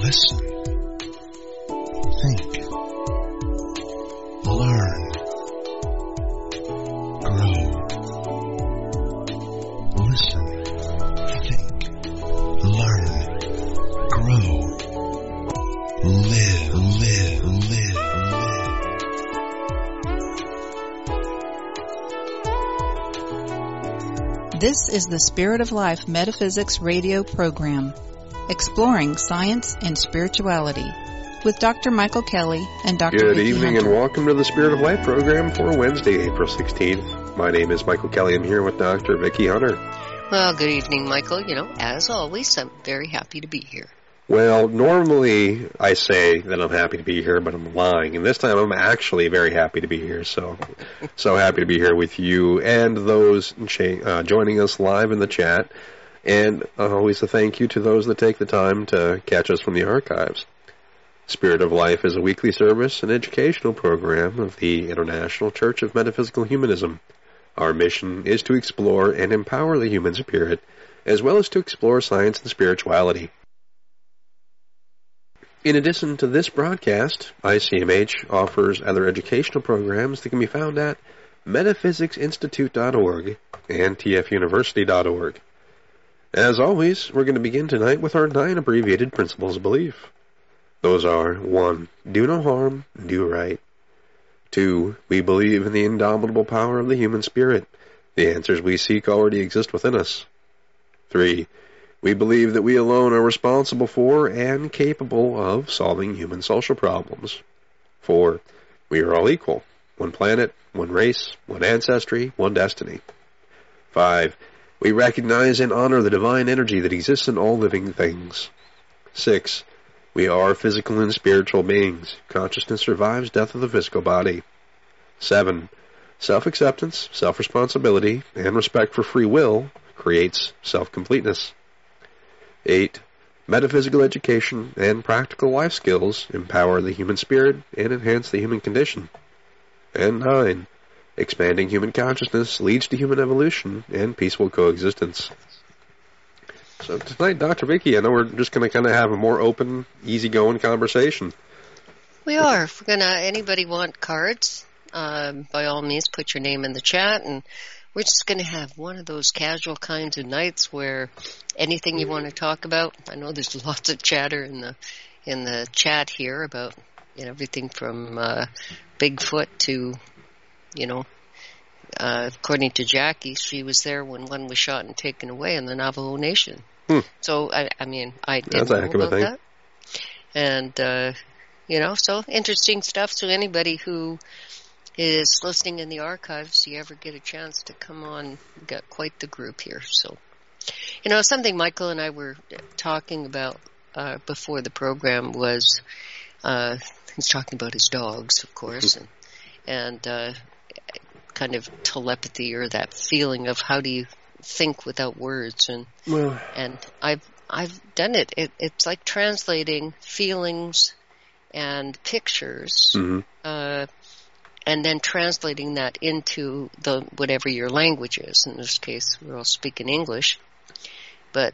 Listen. Think. Learn. Grow. Listen. Think. Learn. Grow. Live. This is the Spirit of Life Metaphysics radio program, exploring science and spirituality, with Dr. Michael Kelly and Dr. Good Vicki evening Hunter. and welcome to the Spirit of Life program for Wednesday, April 16th. My name is Michael Kelly. I'm here with Dr. Vicki Hunter. Well, good evening, Michael. As always, I'm very happy to be here. Well, normally I say that I'm happy to be here, but I'm lying. And this time I'm actually very happy to be here. So happy to be here with you and those joining us live in the chat. And always a thank you to those that take the time to catch us from the archives. Spirit of Life is a weekly service and educational program of the International Church of Metaphysical Humanism. Our mission is to explore and empower the human spirit, as well as to explore science and spirituality. In addition to this broadcast, ICMH offers other educational programs that can be found at metaphysicsinstitute.org and tfuniversity.org. As always, we're going to begin tonight with our 9 abbreviated principles of belief. Those are: 1. Do no harm, do right. 2. We believe in the indomitable power of the human spirit. The answers we seek already exist within us. 3. We believe that we alone are responsible for and capable of solving human social problems. 4. We are all equal. One planet, one race, one ancestry, one destiny. 5. We recognize and honor the divine energy that exists in all living things. 6. We are physical and spiritual beings. Consciousness survives death of the physical body. 7. Self-acceptance, self-responsibility, and respect for free will creates self-completeness. 8. Metaphysical education and practical life skills empower the human spirit and enhance the human condition. And 9. Expanding human consciousness leads to human evolution and peaceful coexistence. So tonight, Dr. Vicki, I know we're just going to kind of have a more open, easygoing conversation. We are. If we're anybody want cards, by all means, put your name in the chat, and we're just going to have one of those casual kinds of nights where anything you want to talk about. I know there's lots of chatter in the chat here about everything from Bigfoot to, according to Jackie, she was there when one was shot and taken away in the Navajo Nation. So I didn't know about that, and so interesting stuff. So anybody who is listening in the archives, you ever get a chance to come on, we've got quite the group here. So, something Michael and I were talking about before the program was, he's talking about his dogs, of course, and kind of telepathy, or that feeling of how do you think without words, and I've done it. It's like translating feelings and pictures, and then translating that into whatever your language is. In this case, we're all speaking English, but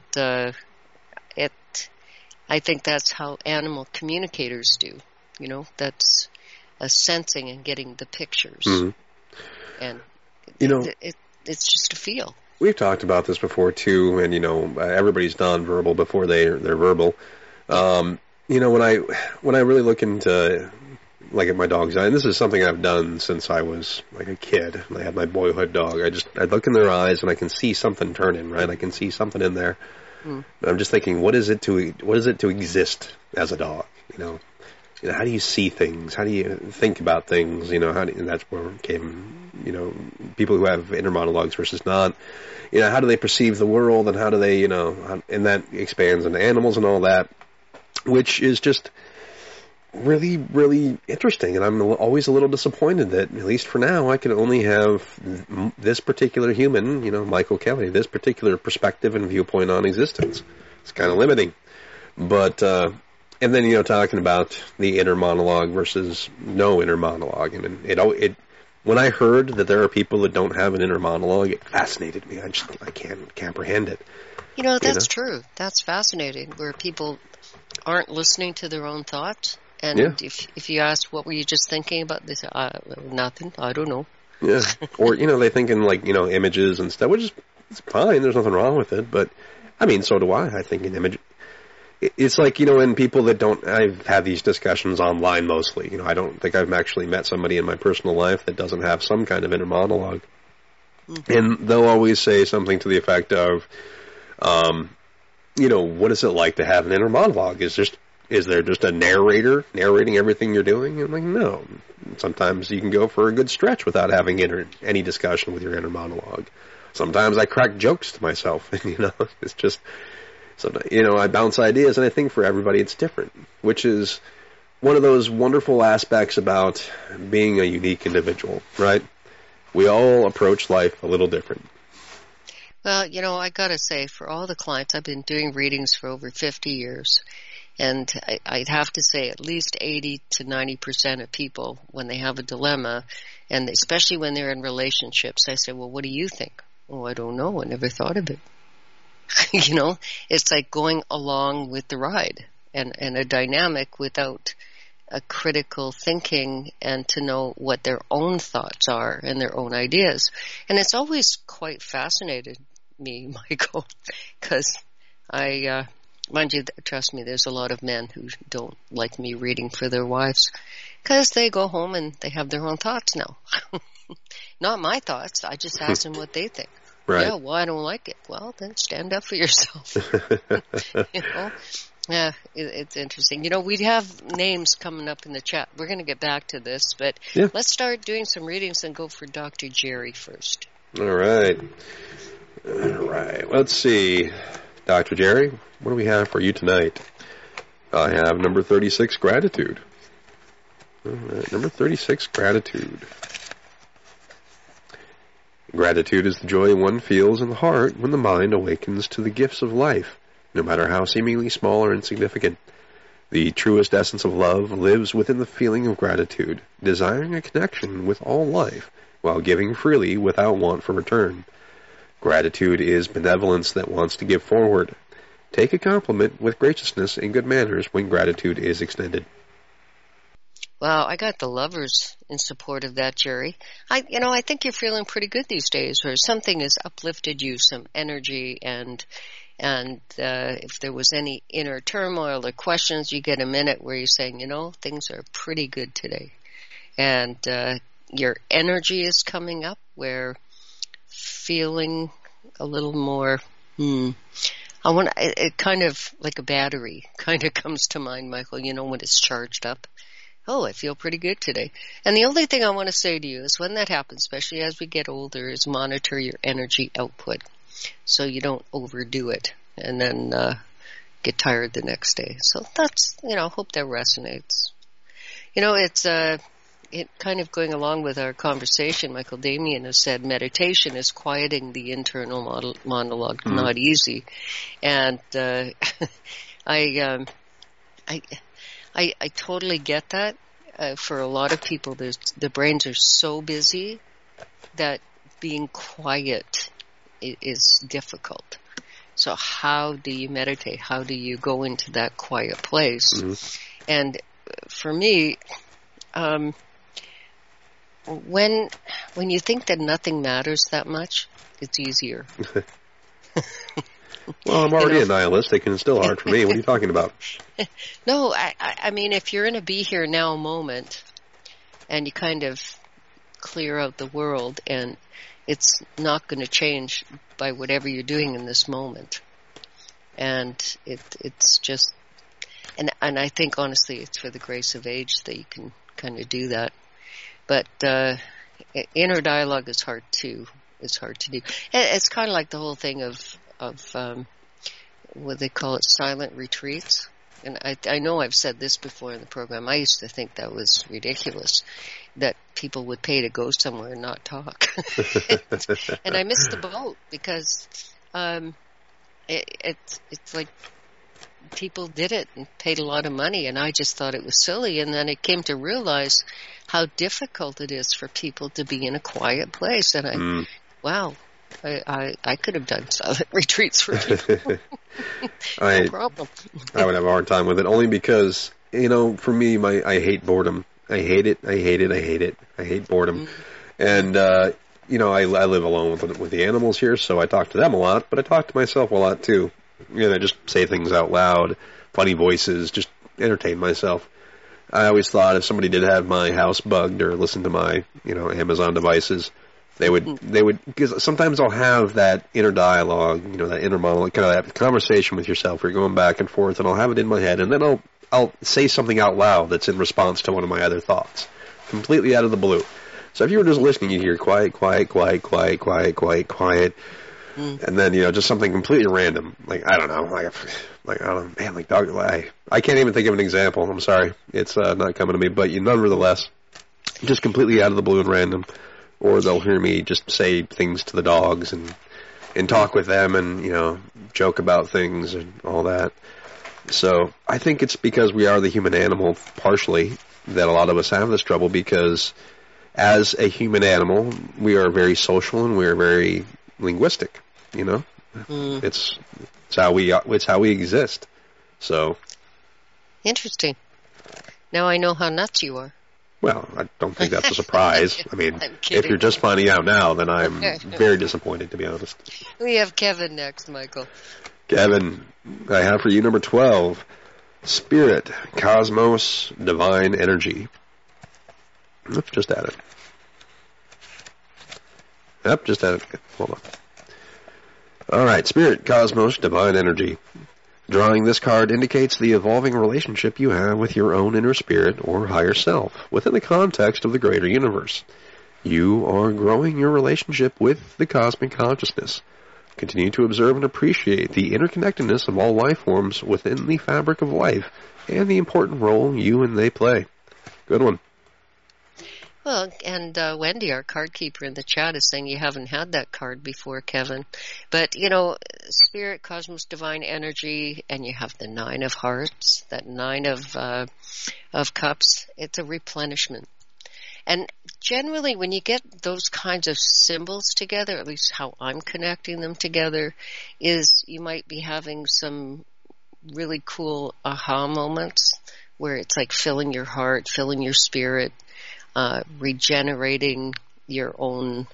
I think that's how animal communicators do. That's a sensing and getting the pictures, and it's just a feel. We've talked about this before too, and everybody's nonverbal before they're verbal. When I really look into at my dog's eye, and this is something I've done since I was like a kid. I had my boyhood dog. I'd look in their eyes and I can see something turning, right? I can see something in there. I'm just thinking, what is it to exist as a dog? How do you see things? How do you think about things? And that's where it came, people who have inner monologues versus not. How do they perceive the world, and how do they, and that expands into animals and all that, which is just really, really interesting. And I'm always a little disappointed that, at least for now, I can only have this particular human, Michael Kelly, this particular perspective and viewpoint on existence. It's kind of limiting. But, and then, talking about the inner monologue versus no inner monologue. And it when I heard that there are people that don't have an inner monologue, it fascinated me. I can't comprehend it. That's true. That's fascinating, where people aren't listening to their own thoughts. And if you ask, what were you just thinking about? They say, nothing. I don't know. Yeah. Or, they think in, images and stuff, which is it's fine. There's nothing wrong with it. But, so do I. I think in image. It's like, in people that don't, I've had these discussions online mostly. I don't think I've actually met somebody in my personal life that doesn't have some kind of inner monologue. Mm-hmm. And they'll always say something to the effect of, what is it like to have an inner monologue? Is there just a narrator narrating everything you're doing? And I'm like, no. Sometimes you can go for a good stretch without having any discussion with your inner monologue. Sometimes I crack jokes to myself. It's just, I bounce ideas, and I think for everybody it's different, which is one of those wonderful aspects about being a unique individual, right? We all approach life a little different. Well, I gotta say, for all the clients, I've been doing readings for over 50 years. And I'd have to say at least 80 to 90% of people, when they have a dilemma, and especially when they're in relationships, I say, well, what do you think? Oh, I don't know. I never thought of it. It's like going along with the ride and a dynamic without a critical thinking and to know what their own thoughts are and their own ideas. And it's always quite fascinated me, Michael, because mind you, trust me, there's a lot of men who don't like me reading for their wives because they go home and they have their own thoughts now. Not my thoughts. I just ask them what they think. Right. Yeah, well, I don't like it. Well, then stand up for yourself. Yeah, it's interesting. We have names coming up in the chat. We're going to get back to this, but let's start doing some readings and go for Dr. Jerry first. All right. Let's see. Dr. Jerry, what do we have for you tonight? I have number 36, gratitude. All right, number 36, gratitude. Gratitude is the joy one feels in the heart when the mind awakens to the gifts of life, no matter how seemingly small or insignificant. The truest essence of love lives within the feeling of gratitude, desiring a connection with all life, while giving freely without want for return. Gratitude is benevolence that wants to give forward. Take a compliment with graciousness and good manners when gratitude is extended. Wow, I got the lovers in support of that, Jerry. I think you're feeling pretty good these days, or something has uplifted you, some energy, and if there was any inner turmoil or questions, you get a minute where you're saying, things are pretty good today. And your energy is coming up, where feeling a little more, it kind of like a battery kind of comes to mind, Michael, when it's charged up. Oh, I feel pretty good today. And the only thing I want to say to you is when that happens, especially as we get older, is monitor your energy output so you don't overdo it and then get tired the next day. So that's, hope that resonates. It's it kind of going along with our conversation. Michael Damian has said meditation is quieting the internal monologue, not easy. And I totally get that. For a lot of people, the brains are so busy that being quiet is difficult. So how do you meditate? How do you go into that quiet place? Mm-hmm. And for me, when you think that nothing matters that much, it's easier. Well, I'm already a nihilistic, and it's still hard for me. What are you talking about? No, I mean, if you're in a be here now moment, and you kind of clear out the world, and it's not going to change by whatever you're doing in this moment. And it's just, and I think honestly, it's for the grace of age that you can kind of do that. But inner dialogue is hard to do. It's kind of like the whole thing of what they call it, silent retreats. And I know I've said this before in the program. I used to think that was ridiculous, that people would pay to go somewhere and not talk. And I missed the boat because it's like people did it and paid a lot of money, and I just thought it was silly. And then I came to realize how difficult it is for people to be in a quiet place. And wow, I could have done silent retreats for people. No problem. I would have a hard time with it, only because, for me, I hate boredom. I hate it. I hate boredom. And, I live alone with the animals here, so I talk to them a lot, but I talk to myself a lot, too. I just say things out loud, funny voices, just entertain myself. I always thought if somebody did have my house bugged or listen to my, Amazon devices, they would, because sometimes I'll have that inner dialogue, that inner monologue, kind of that conversation with yourself where you're going back and forth, and I'll have it in my head, and then I'll say something out loud that's in response to one of my other thoughts, completely out of the blue. So if you were just listening, you'd hear quiet, and then, just something completely random, like, I don't know, dog, I can't even think of an example, I'm sorry, it's not coming to me, but nonetheless, just completely out of the blue and random, or they'll hear me just say things to the dogs and talk with them and, joke about things and all that. So I think it's because we are the human animal, partially, that a lot of us have this trouble, because as a human animal, we are very social and we are very linguistic, It's how we exist. So interesting. Now I know how nuts you are. Well, I don't think that's a surprise. I mean, if you're just finding out now, then I'm very disappointed, to be honest. We have Kevin next, Michael. Kevin, I have for you number 12, Spirit, Cosmos, Divine Energy. Let's just add it. Yep, just add it. Hold on. All right, Spirit, Cosmos, Divine Energy. Drawing this card indicates the evolving relationship you have with your own inner spirit or higher self within the context of the greater universe. You are growing your relationship with the cosmic consciousness. Continue to observe and appreciate the interconnectedness of all life forms within the fabric of life and the important role you and they play. Good one. Well, and Wendy, our card keeper in the chat, is saying you haven't had that card before, Kevin. But, Spirit, Cosmos, Divine Energy, and you have the 9 of Hearts, that 9 of Cups. It's a replenishment. And generally, when you get those kinds of symbols together, at least how I'm connecting them together, is you might be having some really cool aha moments where it's like filling your heart, filling your spirit, regenerating your own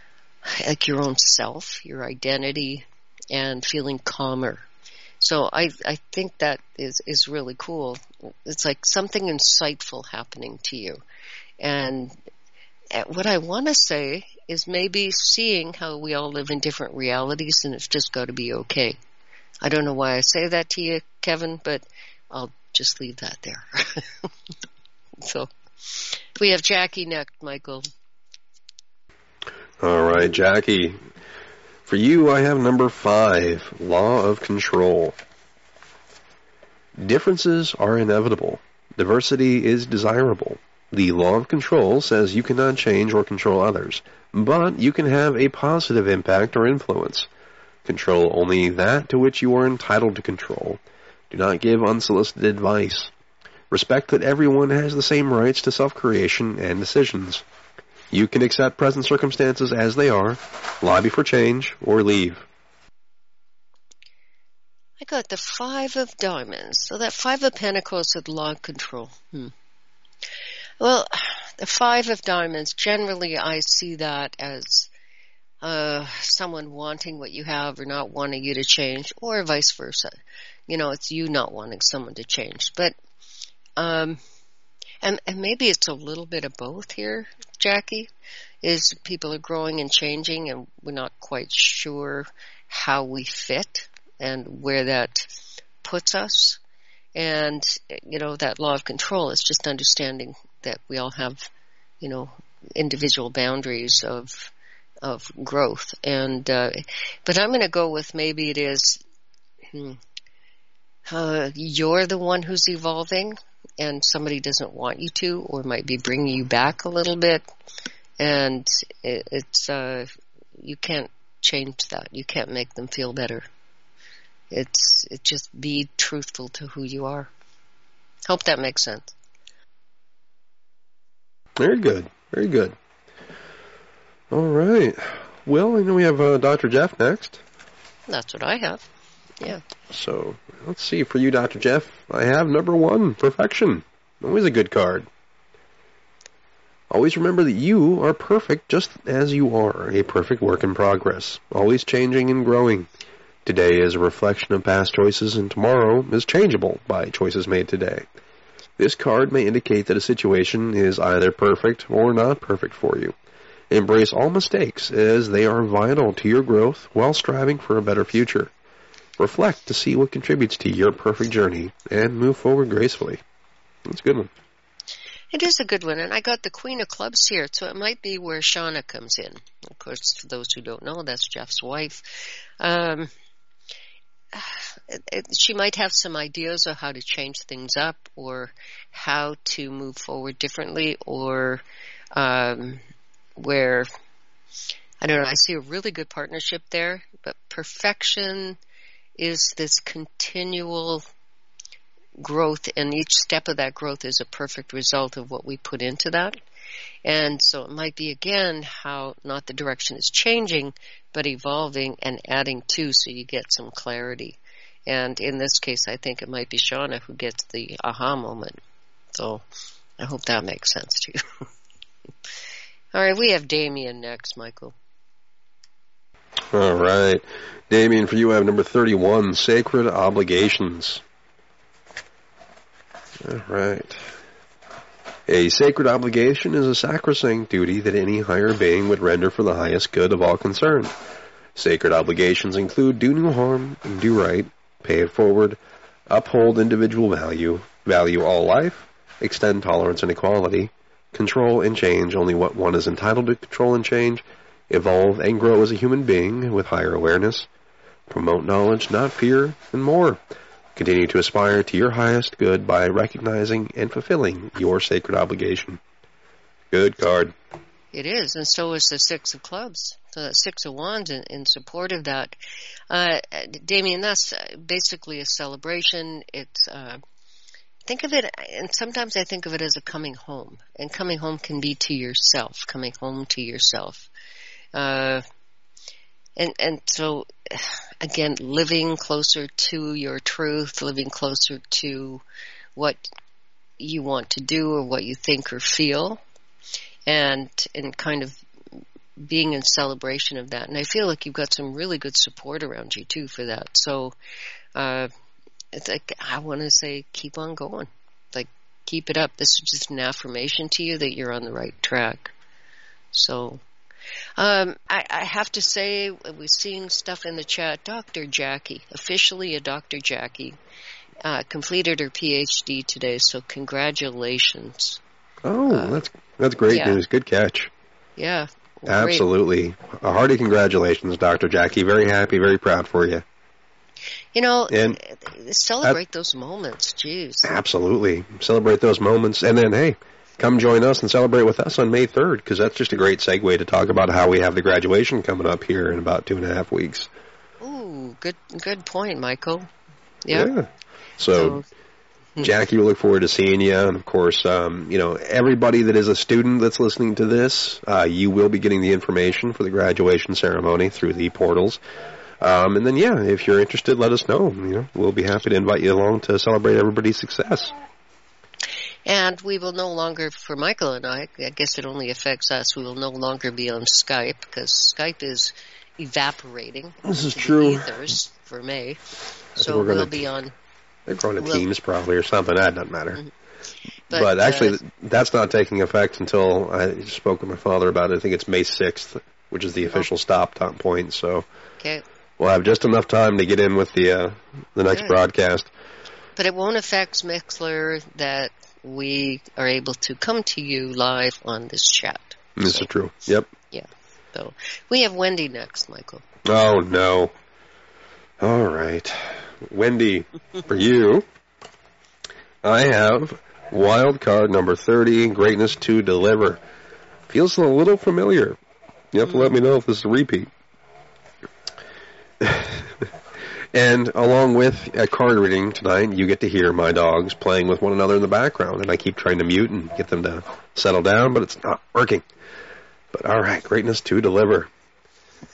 self, your identity, and feeling calmer. So I think that is really cool. It's like something insightful happening to you. And what I want to say is maybe seeing how we all live in different realities, and it's just got to be okay. I don't know why I say that to you, Kevin, but I'll just leave that there. So we have Jackie next, Michael. All right, Jackie. For you, I have number 5, Law of Control. Differences are inevitable. Diversity is desirable. The law of control says you cannot change or control others, but you can have a positive impact or influence. Control only that to which you are entitled to control. Do not give unsolicited advice. Respect that everyone has the same rights to self-creation and decisions. You can accept present circumstances as they are, lobby for change, or leave. I got the 5 of Diamonds. So that 5 of Pentacles is law of control. Well, the 5 of Diamonds, generally I see that as someone wanting what you have or not wanting you to change, or vice versa. It's you not wanting someone to change. But and maybe it's a little bit of both here, Jackie, is people are growing and changing and we're not quite sure how we fit and where that puts us. And, that law of control is just understanding that we all have, individual boundaries of growth. And, but I'm going to go with maybe it is, you're the one who's evolving and somebody doesn't want you to, or might be bringing you back a little bit. And it's, you can't change that. You can't make them feel better. It's just be truthful to who you are. Hope that makes sense. Very good. Very good. All right. Will, I know we have Dr. Jeff next. That's what I have. Yeah. So, let's see. For you, Dr. Jeff, I have number 1, perfection. Always a good card. Always remember that you are perfect just as you are, a perfect work in progress, always changing and growing. Today is a reflection of past choices, and tomorrow is changeable by choices made today. This card may indicate that a situation is either perfect or not perfect for you. Embrace all mistakes, as they are vital to your growth while striving for a better future. Reflect to see what contributes to your perfect journey, and move forward gracefully. That's a good one. It is a good one, and I got the Queen of Clubs here, so it might be where Shauna comes in. Of course, for those who don't know, that's Jeff's wife. She might have some ideas of how to change things up, or how to move forward differently, or where, I don't know, I see a really good partnership there, but perfection is this continual growth, and each step of that growth is a perfect result of what we put into that. And so it might be, again, how not the direction is changing, but evolving and adding to, so you get some clarity. And in this case, I think it might be Shauna who gets the aha moment. So I hope that makes sense to you. All right, we have Damien next, Michael. All right. Damien, for you I have number 31, Sacred Obligations. All right. A sacred obligation is a sacrosanct duty that any higher being would render for the highest good of all concerned. Sacred obligations include do no harm, do right, pay it forward, uphold individual value all life, extend tolerance and equality, control and change only what one is entitled to control and change, evolve and grow as a human being with higher awareness, promote knowledge, not fear, and more. Continue to aspire to your highest good by recognizing and fulfilling your sacred obligation. Good card. It is, and so is the Six of Clubs. So that Six of Wands in support of that. Damien, that's basically a celebration. It's think of it, and sometimes I think of it as a coming home. And coming home can be to yourself, coming home to yourself. And so, again, living closer to your truth, living closer to what you want to do or what you think or feel, and kind of being in celebration of that. And I feel like you've got some really good support around you, too, for that. So it's like, I want to say, keep on going. Like, keep it up. This is just an affirmation to you that you're on the right track. So I have to say, we're seeing stuff in the chat. Dr. Jackie, officially a Dr. Jackie, completed her PhD today, so congratulations. Oh, that's great news. Good catch. Yeah. Absolutely. A hearty congratulations, Dr. Jackie. Very happy, very proud for you. You know, and celebrate those moments. Jeez. Absolutely. Celebrate those moments. And then, hey, come join us and celebrate with us on May 3rd, because that's just a great segue to talk about how we have the graduation coming up here in about 2.5 weeks. Ooh, good point, Michael. Yep. Yeah. So Jackie, we look forward to seeing you. And, of course, everybody that is a student that's listening to this, you will be getting the information for the graduation ceremony through the portals. And then, if you're interested, let us know. We'll be happy to invite you along to celebrate everybody's success. And we will no longer, for Michael and I guess it only affects us, we will no longer be on Skype, because Skype is evaporating. This is true. Ethers for May. So we'll be on. They're going to Teams probably or something. That doesn't matter. Mm-hmm. But actually, that's not taking effect until I spoke with my father about it. I think it's May 6th, which is the official stop point. So we'll have just enough time to get in with the next broadcast. But it won't affect Mixler that we are able to come to you live on this chat. This is true. Yep. Yeah. So we have Wendy next, Michael. Oh, no. All right. Wendy, for you, I have wild card number 30, Greatness to Deliver. Feels a little familiar. You have to let me know if this is a repeat. And along with a card reading tonight, you get to hear my dogs playing with one another in the background. And I keep trying to mute and get them to settle down, but it's not working. But all right, Greatness to Deliver.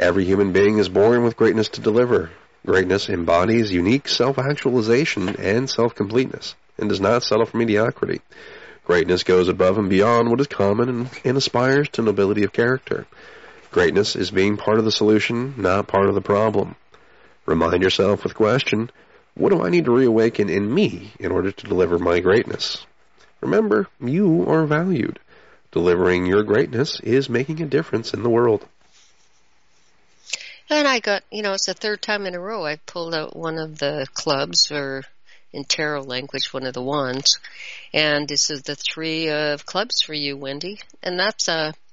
Every human being is born with greatness to deliver. Greatness embodies unique self-actualization and self-completeness, and does not settle for mediocrity. Greatness goes above and beyond what is common and aspires to nobility of character. Greatness is being part of the solution, not part of the problem. Remind yourself with the question, what do I need to reawaken in me in order to deliver my greatness? Remember, you are valued. Delivering your greatness is making a difference in the world. And I got, it's the third time in a row I pulled out one of the clubs, or in tarot language, one of the wands. And this is the 3 of clubs for you, Wendy. And that's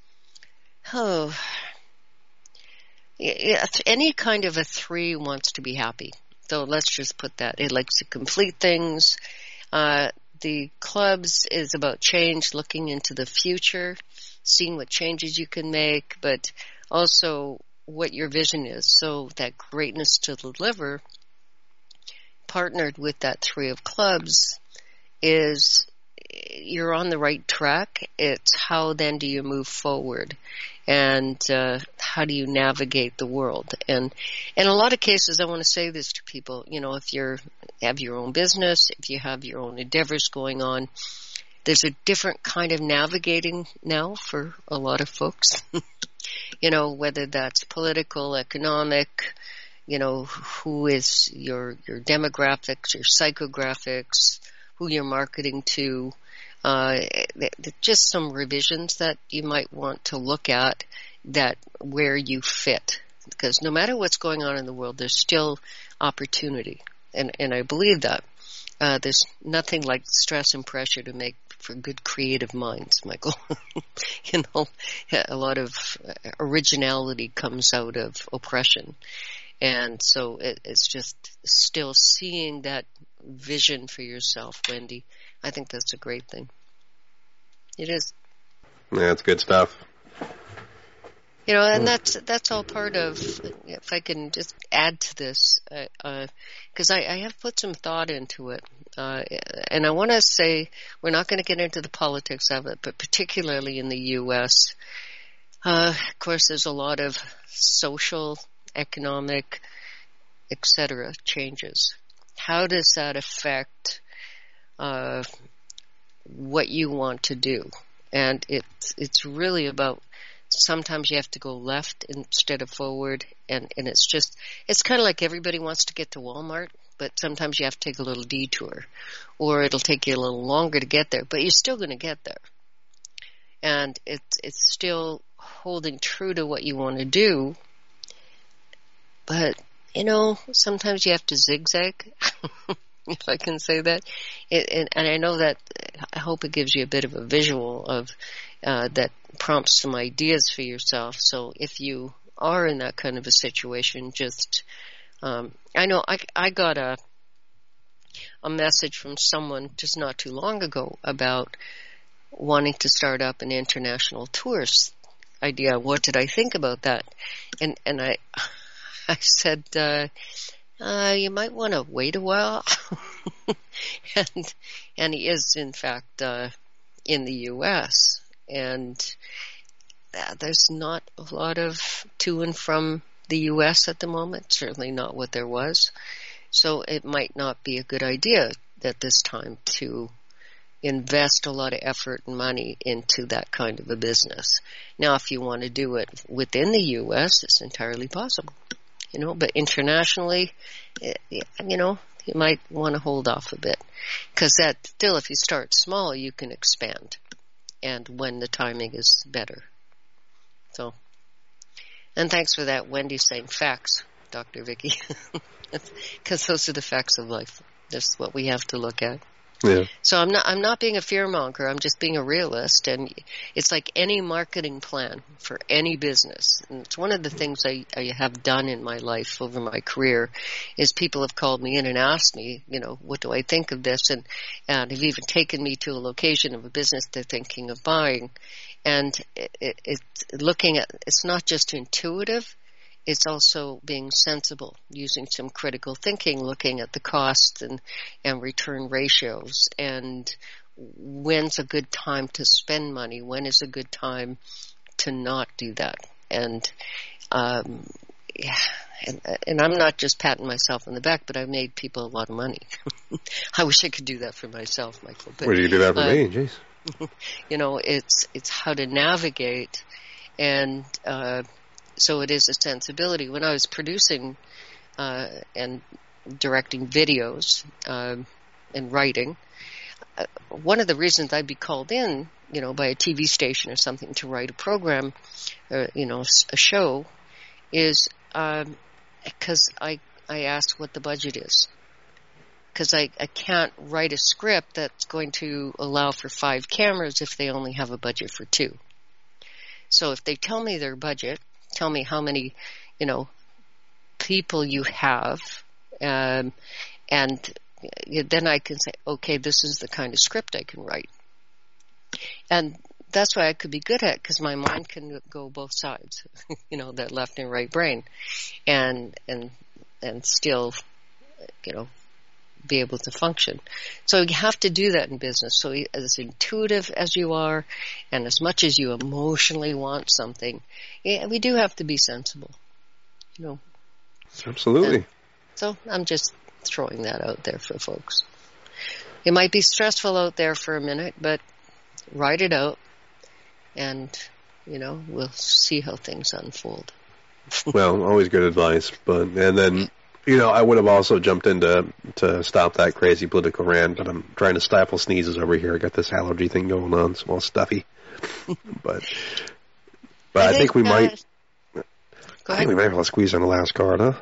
any kind of a 3 wants to be happy. So let's just put that. It likes to complete things. The clubs is about change, looking into the future, seeing what changes you can make, but also what your vision is. So that greatness to deliver, partnered with that 3 of clubs, is you're on the right track. It's how then do you move forward, and how do you navigate the world? And in a lot of cases, I want to say this to people, if you have your own business, if you have your own endeavors going on, there's a different kind of navigating now for a lot of folks. Whether that's political, economic, who is your demographics, your psychographics, who you're marketing to, just some revisions that you might want to look at that where you fit. Because no matter what's going on in the world, there's still opportunity. And I believe that. There's nothing like stress and pressure to make for good creative minds, Michael. A lot of originality comes out of oppression. And so it's just still seeing that vision for yourself, Wendy. I think that's a great thing. It is. Yeah, it's good stuff. And that's all part of, if I can just add to this, because I have put some thought into it. And I want to say, we're not going to get into the politics of it, but particularly in the U.S., of course, there's a lot of social, economic, etc. changes. How does that affect what you want to do? And it's really about, sometimes you have to go left instead of forward, and it's kind of like everybody wants to get to Walmart, but sometimes you have to take a little detour, or it'll take you a little longer to get there, but you're still going to get there. And it's still holding true to what you want to do, but sometimes you have to zigzag, if I can say that. And I know that, I hope it gives you a bit of a visual of that prompts some ideas for yourself. So if you are in that kind of a situation, just I know I got a message from someone just not too long ago about wanting to start up an international tourist idea. What did I think about that? And I said, you might want to wait a while. and he is, in fact, in the U.S., and there's not a lot of to and from the U.S. at the moment, certainly not what there was. So it might not be a good idea at this time to invest a lot of effort and money into that kind of a business. Now, if you want to do it within the U.S., it's entirely possible, but internationally, you might want to hold off a bit, because that still, if you start small, you can expand, and when the timing is better. So, and thanks for that, Wendy, saying facts, Dr. Vicky, because those are the facts of life. That's what we have to look at. Yeah. So I'm not being a fearmonger. I'm just being a realist. And it's like any marketing plan for any business. And it's one of the things I have done in my life over my career is people have called me in and asked me, what do I think of this? And have even taken me to a location of a business they're thinking of buying. And it's looking at, it's not just intuitive. It's also being sensible, using some critical thinking, looking at the costs and return ratios, and when's a good time to spend money, when is a good time to not do that. And Yeah, and I'm not just patting myself on the back, but I've made people a lot of money. I wish I could do that for myself, Michael. But, well, you do that for me, jeez. It's how to navigate, and so it is a sensibility. When I was producing and directing videos and writing, one of the reasons I'd be called in, by a TV station or something to write a program, a show, is because I ask what the budget is. Because I can't write a script that's going to allow for 5 cameras if they only have a budget for 2. So if they tell me their budget, tell me how many, people you have, and then I can say, okay, this is the kind of script I can write. And that's why I could be good at it, because my mind can go both sides, that left and right brain, and still, be able to function. So you have to do that in business. So as intuitive as you are, and as much as you emotionally want something, we do have to be sensible. Absolutely. And so I'm just throwing that out there for folks. It might be stressful out there for a minute, but write it out, and we'll see how things unfold. Well, always good advice, and then I would have also jumped in to stop that crazy political rant, but I'm trying to stifle sneezes over here. I got this allergy thing going on. It's all stuffy, but I think we might. I think we might be able to squeeze in the last card, huh?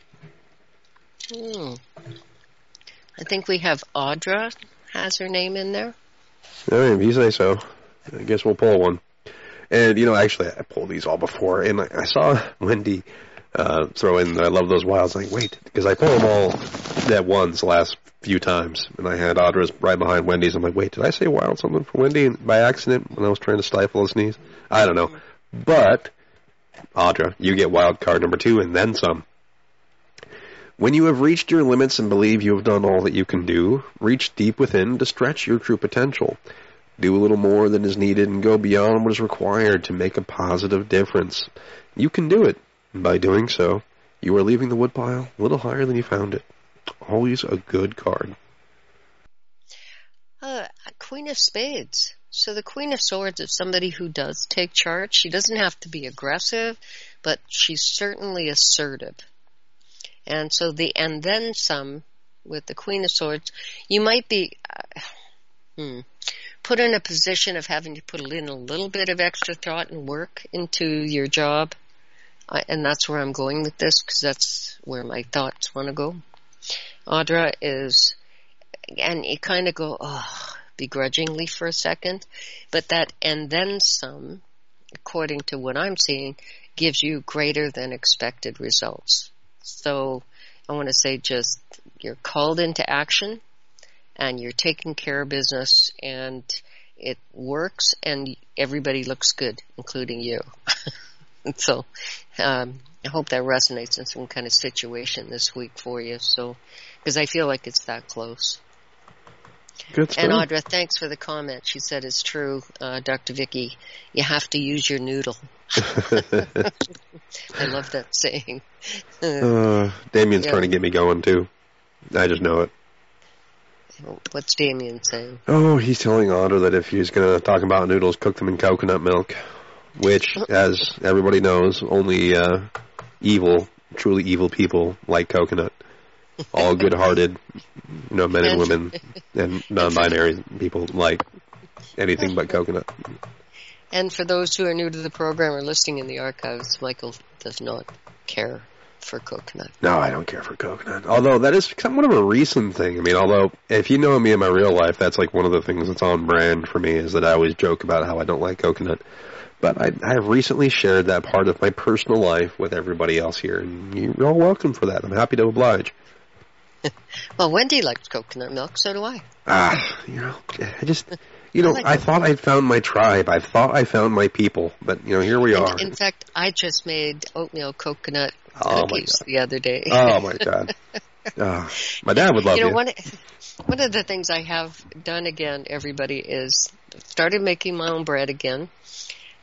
I think we have Audra has her name in there. If you say so. I guess we'll pull one. And, actually, I pulled these all before, and I saw Wendy throw in I love those wilds. Like, wait, because I pulled them all at once the last few times, and I had Audra's right behind Wendy's. I'm like, wait, did I say wild something for Wendy by accident when I was trying to stifle a sneeze? I don't know. But, Audra, you get wild card number 2 and then some. When you have reached your limits and believe you have done all that you can do, reach deep within to stretch your true potential. Do a little more than is needed and go beyond what is required to make a positive difference. You can do it. And by doing so, you are leaving the woodpile a little higher than you found it. Always a good card. Queen of Spades. So the Queen of Swords is somebody who does take charge. She doesn't have to be aggressive, but she's certainly assertive. And so and then some with the Queen of Swords, you might be put in a position of having to put in a little bit of extra thought and work into your job. And that's where I'm going with this, because that's where my thoughts want to go. Audra is, and you kind of go, begrudgingly for a second, but that and then some, according to what I'm seeing, gives you greater than expected results. So I want to say just you're called into action and you're taking care of business and it works and everybody looks good, including you. So I hope that resonates in some kind of situation this week for you. So, because I feel like it's that close. Good stuff. And Audra, thanks for the comment. She said it's true, Dr. Vicky, you have to use your noodle. I love that saying. Damien's trying to get me going too. I just know it. What's Damien saying? Oh, he's telling Audra that if he's going to talk about noodles, cook them in coconut milk, which, as everybody knows, only truly evil people like coconut. All good-hearted, men and women and non-binary people like anything but coconut. And for those who are new to the program or listening in the archives, Michael does not care for coconut. No, I don't care for coconut. Although that is somewhat of a recent thing. I mean, although if you know me in my real life, that's like one of the things that's on brand for me is that I always joke about how I don't like coconut. But I have recently shared that part of my personal life with everybody else here, and you're all welcome for that. I'm happy to oblige. Well, Wendy likes coconut milk, so do I. I just... I thought I'd found my tribe. I thought I found my people. But, here we are. In fact, I just made oatmeal coconut cookies the other day. Oh, my God. My dad would love you. One of the things I have done again, everybody, is started making my own bread again.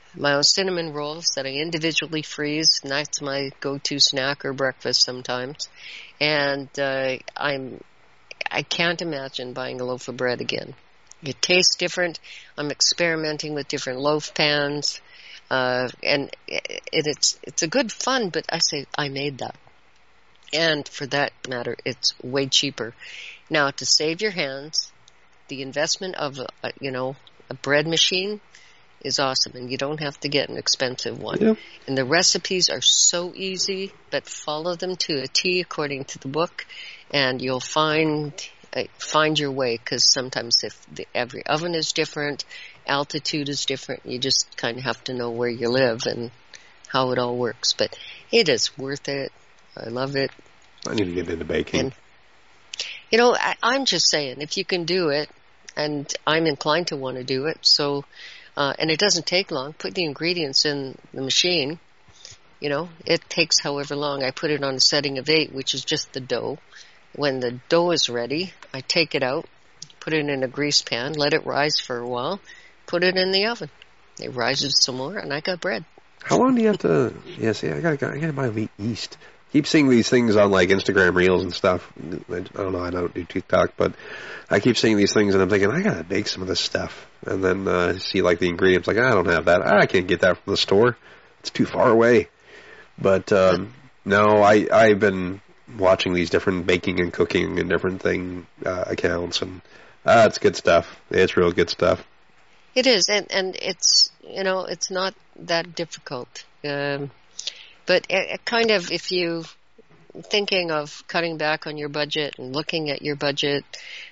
my own cinnamon rolls that I individually freeze, and that's my go-to snack or breakfast sometimes. And I can't imagine buying a loaf of bread again. It tastes different. I'm experimenting with different loaf pans, and it's a good fun. But I say I made that, and for that matter, it's way cheaper. Now, to save your hands, the investment of a bread machine is awesome, and you don't have to get an expensive one. Yep. And the recipes are so easy, but follow them to a T according to the book, and you'll find your way, because sometimes every oven is different, altitude is different, you just kind of have to know where you live and how it all works. But it is worth it. I love it. I need to get into baking. And, I'm just saying, if you can do it, and I'm inclined to want to do it, so... and it doesn't take long. Put the ingredients in the machine. It takes however long. I put it on a setting of 8, which is just the dough. When the dough is ready, I take it out, put it in a grease pan, let it rise for a while, put it in the oven. It rises some more, and I got bread. How long do you have to... Yeah, see, I gotta buy wheat yeast. Keep seeing these things on like Instagram Reels and stuff. I don't know, I don't do TikTok, but I keep seeing these things and I'm thinking, I gotta bake some of this stuff. And then see like the ingredients, like, I don't have that. I can't get that from the store. It's too far away. But no, I've been watching these different baking and cooking and different accounts, and it's good stuff. It's real good stuff. It is, and it's, it's not that difficult. But it kind of, if you thinking of cutting back on your budget and looking at your budget,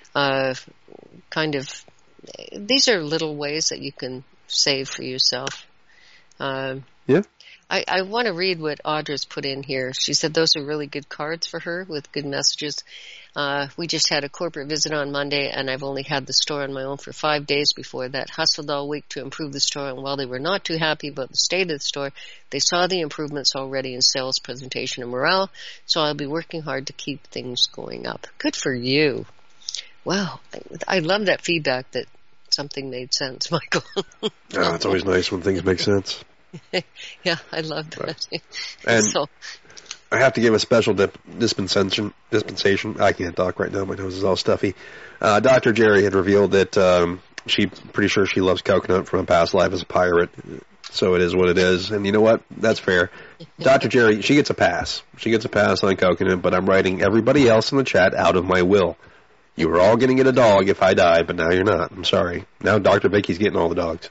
these are little ways that you can save for yourself. Yeah. I want to read what Audra's put in here. She said those are really good cards for her with good messages. We just had a corporate visit on Monday, and I've only had the store on my own for 5 days before that. Hustled all week to improve the store, and while they were not too happy about the state of the store, they saw the improvements already in sales, presentation, and morale, so I'll be working hard to keep things going up. Good for you. Wow. I love that feedback that something made sense, Michael. It's always nice when things make sense. Yeah, I love that. And I have to give a special dispensation. I can't talk right now. My nose is all stuffy. Dr. Jerry had revealed that she's pretty sure she loves coconut from a past life as a pirate. So it is what it is. And you know what? That's fair. Dr. Jerry, she gets a pass. She gets a pass on coconut, but I'm writing everybody else in the chat out of my will. You were all going to get a dog if I die, but now you're not. I'm sorry. Now Dr. Vicky's getting all the dogs.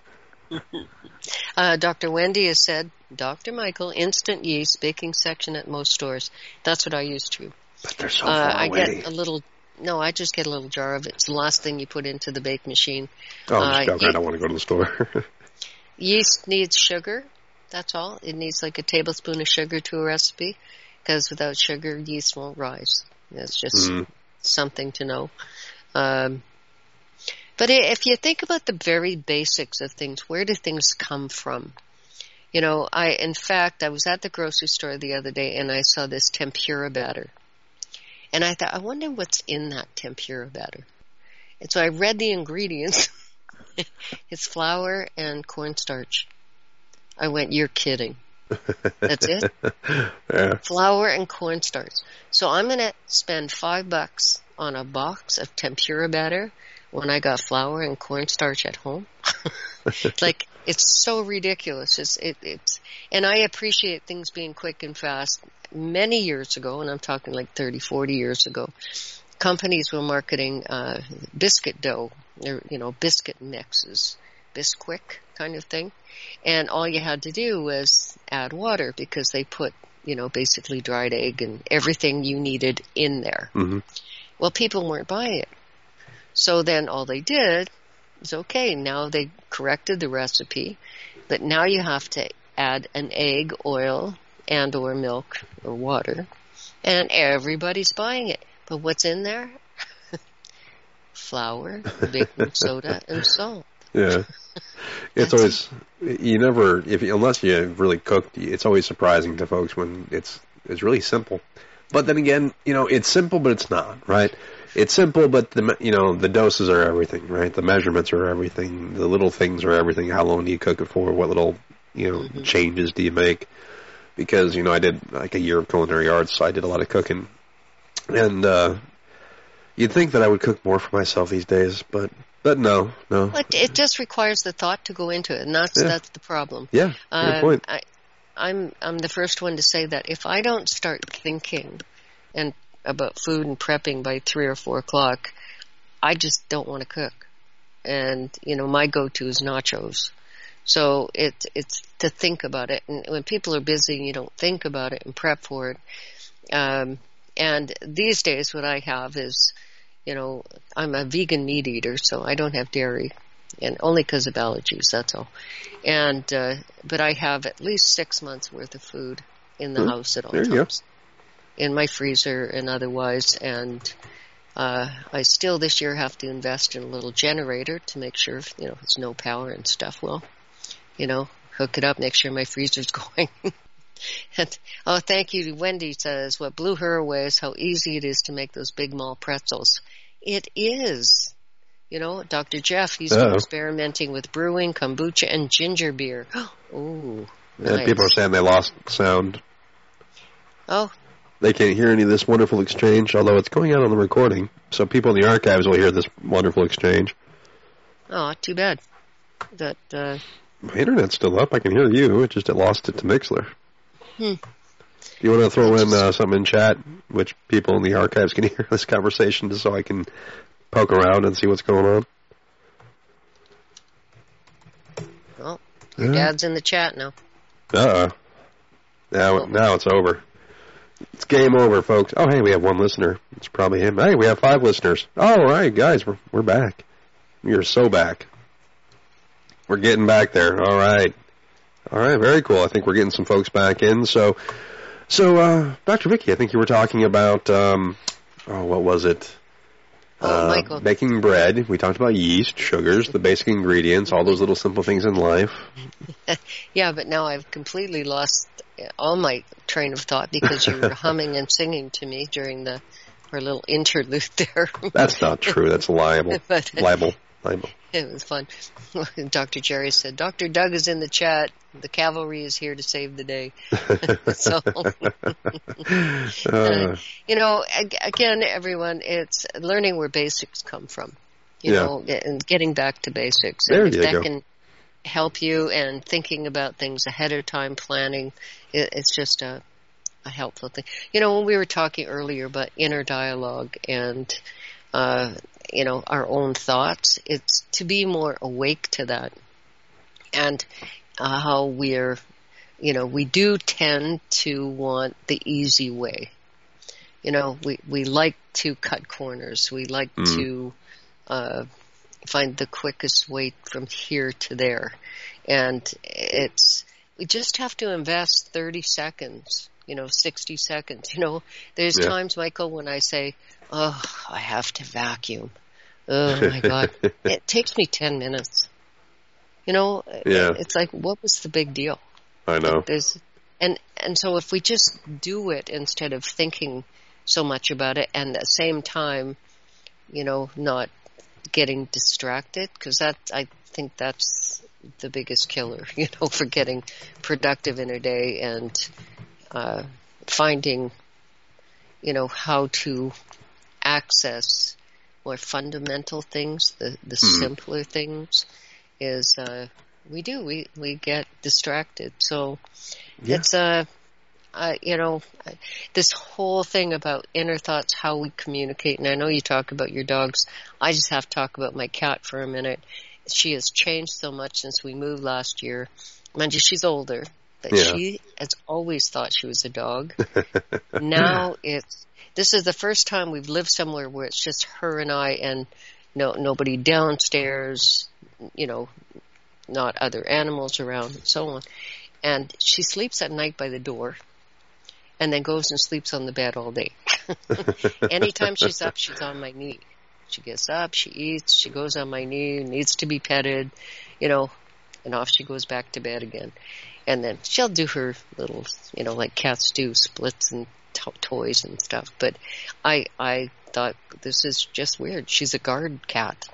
Dr. Wendy has said, Dr. Michael, instant yeast baking section at most stores. That's what I use too. But they're so far away. I just get a little jar of it. It's the last thing you put into the bake machine. Oh, I'm just joking. I don't want to go to the store. Yeast needs sugar. That's all. It needs like a tablespoon of sugar to a recipe, because without sugar, yeast won't rise. That's just something to know. But if you think about the very basics of things, where do things come from? In fact, I was at the grocery store the other day and I saw this tempura batter. And I thought, I wonder what's in that tempura batter. And so I read the ingredients. It's flour and cornstarch. I went, you're kidding. That's it? Yeah. Flour and cornstarch. So I'm going to spend $5 on a box of tempura batter when I got flour and cornstarch at home. Like, it's so ridiculous. And I appreciate things being quick and fast. Many years ago, and I'm talking like 30, 40 years ago, companies were marketing biscuit dough, or, biscuit mixes, Bisquick kind of thing. And all you had to do was add water, because they put, basically dried egg and everything you needed in there. Mm-hmm. Well, people weren't buying it. So then all they did was, okay, now they corrected the recipe, but now you have to add an egg, oil, and or milk or water, and everybody's buying it. But what's in there? Flour, baking soda, and salt. Yeah. It's always, unless you really cooked, it's always surprising to folks when it's really simple. But then again, it's simple, but it's not, right? It's simple, but the doses are everything, right? The measurements are everything. The little things are everything. How long do you cook it for? What little changes do you make? Because, I did like a year of culinary arts, so I did a lot of cooking. And you'd think that I would cook more for myself these days, but no. It just requires the thought to go into it, and that's the problem. Yeah, good point. I'm the first one to say that if I don't start thinking and about food and prepping by 3 or 4 o'clock, I just don't want to cook. And, my go-to is nachos. So it's to think about it. And when people are busy, you don't think about it and prep for it. And these days what I have is, I'm a vegan meat eater, so I don't have dairy, and only because of allergies, that's all. And but I have at least 6 months worth of food in the house at all times, in my freezer and otherwise. And I still this year have to invest in a little generator to make sure, it's no power and stuff. Well, hook it up, make sure my freezer's going. And, thank you. Wendy says, what blew her away is how easy it is to make those big mall pretzels. It is. Dr. Jeff, he's been experimenting with brewing kombucha and ginger beer. Oh, nice. People are saying they lost sound. Oh. They can't hear any of this wonderful exchange, although it's going out on the recording. So people in the archives will hear this wonderful exchange. Oh, too bad. My internet's still up. I can hear you. It lost it to Mixler. Do you want to throw in something in chat, which people in the archives can hear this conversation, just so I can poke around and see what's going on? Well, your dad's in the chat now. Now it's over. It's game over, folks. Oh, hey, we have 1 listener. It's probably him. Hey, we have 5 listeners. All right, guys, we're back. You're so back. We're getting back there. All right, very cool. I think we're getting some folks back in. So, Dr. Vicki, I think you were talking about, what was it? Michael. Baking bread. We talked about yeast, sugars, the basic ingredients, all those little simple things in life. Yeah, but now I've completely lost all my train of thought because you were humming and singing to me during our little interlude there. That's not true. That's libel. Libel. It was fun. Dr. Jerry said, Dr. Doug is in the chat. The cavalry is here to save the day. So, again, everyone, it's learning where basics come from, and getting back to basics. There and you if that go. can help you and thinking about things ahead of time, planning, it's just a helpful thing. When we were talking earlier about inner dialogue and our own thoughts, it's to be more awake to that. And how we do tend to want the easy way. We like to cut corners. We like to find the quickest way from here to there. And we just have to invest 30 seconds, 60 seconds. There's times, Michael, when I say, oh, I have to vacuum. Oh, my God. It takes me 10 minutes. It's like, what was the big deal? I know. And so if we just do it instead of thinking so much about it, and at the same time, not getting distracted, because I think that's the biggest killer, for getting productive in a day and finding, how to access more fundamental things, the simpler things, is we get distracted. So it's this whole thing about inner thoughts, how we communicate. And I know you talk about your dogs. I just have to talk about my cat for a minute. She has changed so much since we moved last year. Mind you, she's older, but she has always thought she was a dog. Now this is the first time we've lived somewhere where it's just her and I, and nobody downstairs, not other animals around and so on. And she sleeps at night by the door and then goes and sleeps on the bed all day. Anytime she's up, she's on my knee. She gets up, she eats, she goes on my knee, needs to be petted, and off she goes back to bed again. And then she'll do her little, like cats do, splits and toys and stuff. But I thought, this is just weird. She's a guard cat.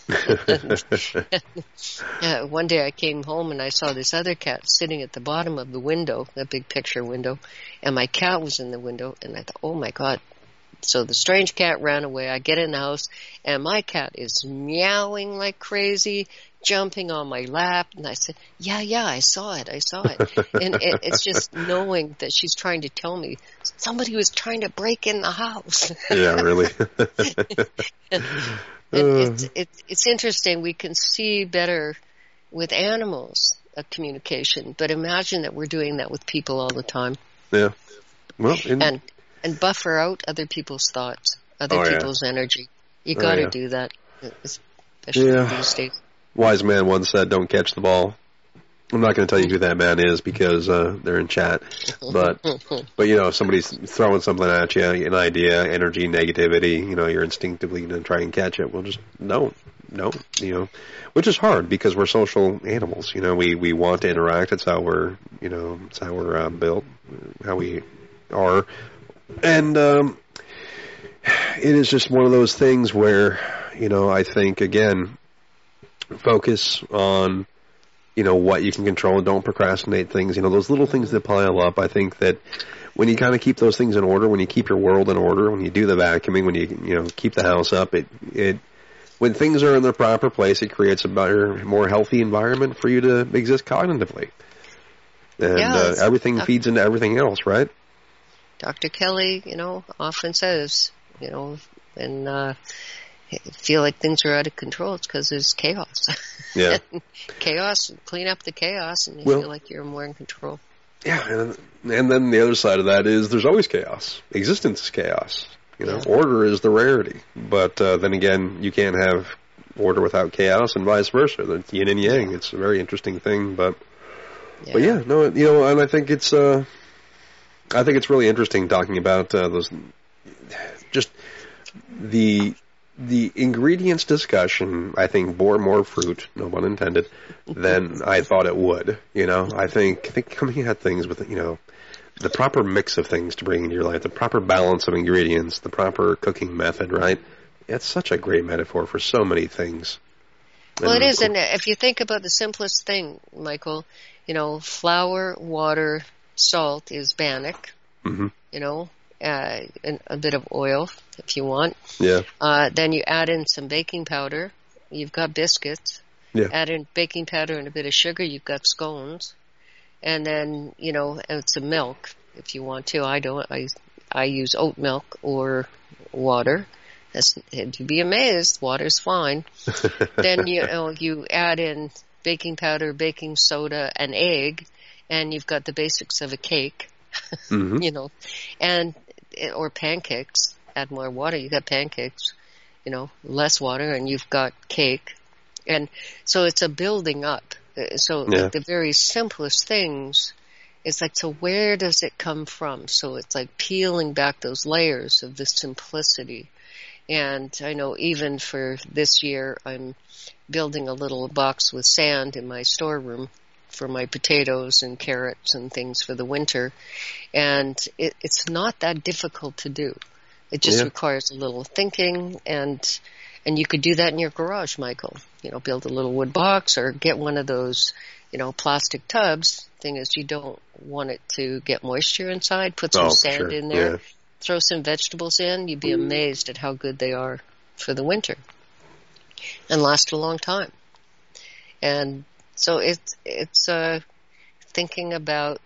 One day I came home and I saw this other cat sitting at the bottom of the window, the big picture window, and my cat was in the window, and I thought, oh my God. So the strange cat ran away. I get in the house, and my cat is meowing like crazy, jumping on my lap. And I said, yeah, I saw it. And it's just knowing that she's trying to tell me somebody was trying to break in the house. Yeah, really. and it's interesting. We can see better with animals of communication, but imagine that we're doing that with people all the time. Yeah. Well, and buffer out other people's thoughts, other people's energy. You got to do that, especially these days. Wise man once said, "Don't catch the ball." I'm not going to tell you who that man is because they're in chat. But if somebody's throwing something at you, an idea, energy, negativity, you're instinctively going to try and catch it. Well, just don't, which is hard because we're social animals. We want to interact. It's how we're, built, how we are. And it is just one of those things where, I think, again, focus on, what you can control and don't procrastinate things. Those little things that pile up, I think that when you kind of keep those things in order, when you keep your world in order, when you do the vacuuming, when you keep the house up, when things are in their proper place, it creates a better, more healthy environment for you to exist cognitively. And everything feeds into everything else, right? Dr. Kelly, often says, and feel like things are out of control, it's because there's chaos. Yeah. Chaos, clean up the chaos, and you feel like you're more in control. Yeah, and then the other side of that is there's always chaos. Existence is chaos. Order is the rarity. But then again, you can't have order without chaos, and vice versa. The yin and yang. It's a very interesting thing, and I think it's really interesting talking about those, just the ingredients discussion. I think bore more fruit, no pun intended, than I thought it would. I think coming at things with the proper mix of things to bring into your life, the proper balance of ingredients, the proper cooking method, right? It's such a great metaphor for so many things. Well, it is, and if you think about the simplest thing, Michael, flour, water, salt is Bannock. Mm-hmm. And a bit of oil if you want. Yeah. Then you add in some baking powder. You've got biscuits. Yeah. Add in baking powder and a bit of sugar. You've got scones. And then, and some milk if you want to. I don't. I use oat milk or water. You'd be amazed. Water's fine. Then, you add in baking powder, baking soda, and egg, and you've got the basics of a cake. Mm-hmm. Or pancakes. Add more water. You got pancakes. Less water, and you've got cake. And so it's a building up. So like the very simplest things, it's like, so where does it come from? So it's like peeling back those layers of the simplicity. And I know even for this year, I'm building a little box with sand in my storeroom for my potatoes and carrots and things for the winter. And it's not that difficult to do. It just requires a little thinking, and you could do that in your garage, Michael. Build a little wood box or get one of those, plastic tubs. Thing is, you don't want it to get moisture inside. Put some sand in there. Throw some vegetables in. You'd be amazed at how good they are for the winter and last a long time. And so it's thinking about,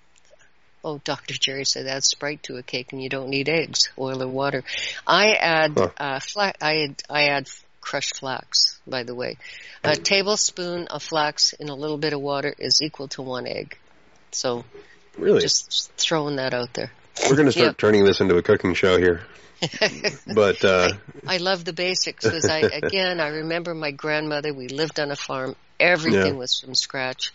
Dr. Jerry said add Sprite to a cake and you don't need eggs, oil or water. I add I add crushed flax, by the way. A tablespoon of flax in a little bit of water is equal to 1 egg. So really, just throwing that out there. We're going to start turning this into a cooking show here. But I love the basics because I remember my grandmother. We lived on a farm. Everything was from scratch.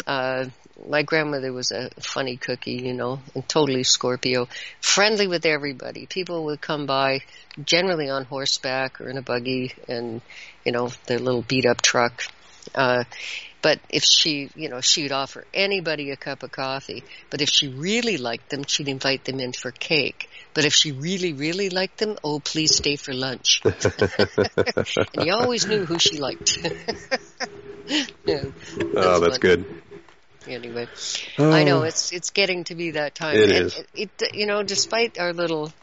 My grandmother was a funny cookie, and totally Scorpio, friendly with everybody. People would come by, generally on horseback or in a buggy, and their little beat up truck, But if she, she'd offer anybody a cup of coffee. But if she really liked them, she'd invite them in for cake. But if she really, really liked them, please stay for lunch. And you always knew who she liked. Yeah, that's good. Anyway, I know it's getting to be that time. It is. Despite our little,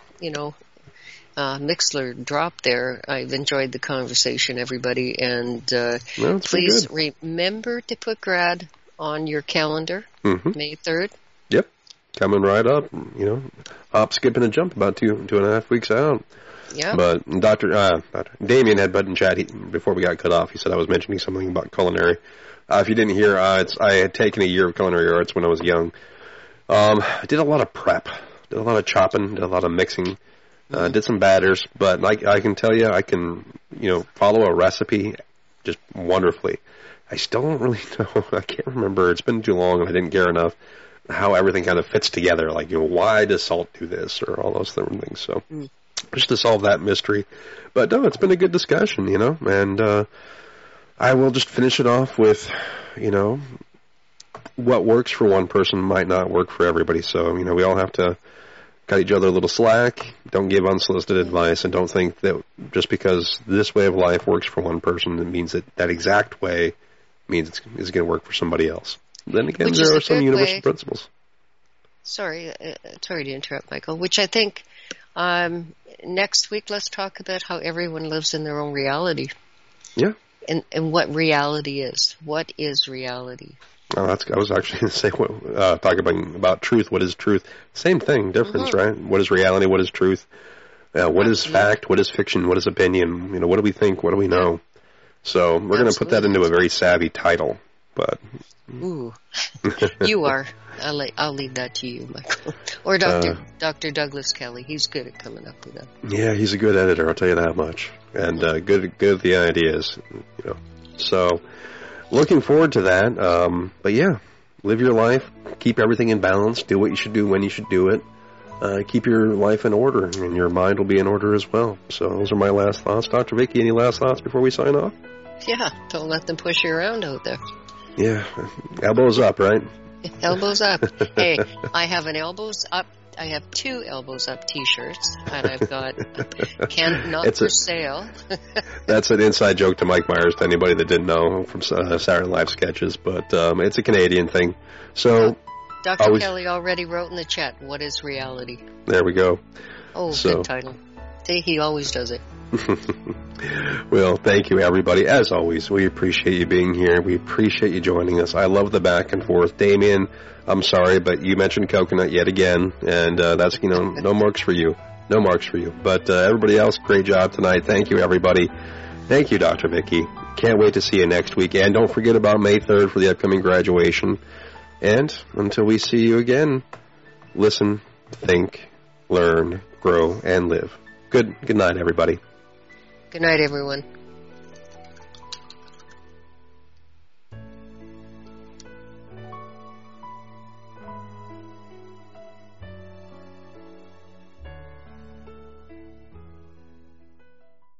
Mixler drop there, I've enjoyed the conversation, everybody, and please remember to put grad on your calendar, May 3rd. Yep, coming right up. Hop, skip, and a jump, about 2.5 weeks out. Yeah. But Dr. Damien had button chat before we got cut off. He said I was mentioning something about culinary. If you didn't hear, I had taken a year of culinary arts when I was young. I did a lot of prep, did a lot of chopping, did a lot of mixing. Did some batters, but I can tell you, I can, follow a recipe just wonderfully. I still don't really know. I can't remember. It's been too long and I didn't care enough how everything kind of fits together. Like, why does salt do this or all those different things? So just to solve that mystery. But no, it's been a good discussion, and I will just finish it off with, what works for one person might not work for everybody. So, we all have to cut each other a little slack, don't give unsolicited advice, and don't think that just because this way of life works for one person, it means that exact way means it's going to work for somebody else. Then again, there are some universal principles. Sorry to interrupt, Michael, which I think next week let's talk about how everyone lives in their own reality. Yeah. And what reality is. What is reality? Oh, I was actually going to say, talking about truth. What is truth? Same thing, difference, right? What is reality? What is truth? What is fact? What is fiction? What is opinion? What do we think? What do we know? So we're going to put that into a very savvy title. But ooh, you are. I'll leave that to you, Michael, or Dr. Douglas Kelly. He's good at coming up with that. Yeah, he's a good editor. I'll tell you that much. And good at the ideas. So. Looking forward to that, but yeah, live your life, keep everything in balance, do what you should do when you should do it, keep your life in order, and your mind will be in order as well. So those are my last thoughts. Dr. Vicki, any last thoughts before we sign off? Yeah, don't let them push you around out there. Yeah, elbows up, right? Elbows up. Hey, I have an elbows up. I have 2 elbows up T-shirts, and I've got not for sale. That's an inside joke to Mike Myers, to anybody that didn't know from Saturday Night Live sketches, but it's a Canadian thing. So Dr. Kelly already wrote in the chat, what is reality? There we go. Oh, good title. He always does it. Well, thank you, everybody. As always, we appreciate you being here. We appreciate you joining us. I love the back and forth. Damien, I'm sorry, but you mentioned coconut yet again, and that's, no marks for you. No marks for you. But everybody else, great job tonight. Thank you, everybody. Thank you, Dr. Vicki. Can't wait to see you next week. And don't forget about May 3rd for the upcoming graduation. And until we see you again, listen, think, learn, grow, and live. Good night, everybody. Good night, everyone.